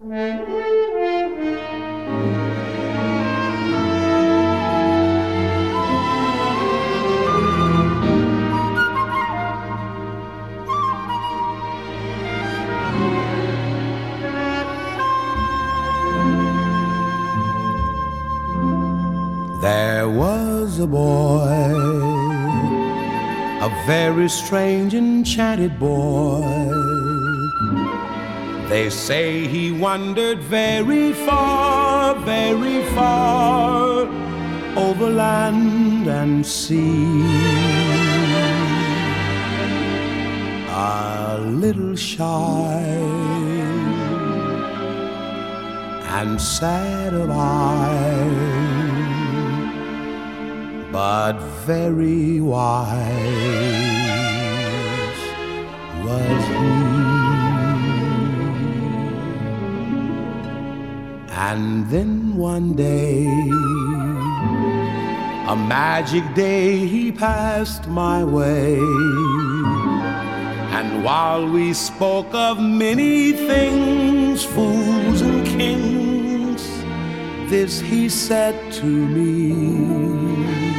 There was a boy, a very strange, enchanted boy. They say he wandered very far over land and sea. A little shy and sad of eye, but very wise was he. And then one day, a magic day, he passed my way. And while we spoke of many things, fools and kings, this he said to me: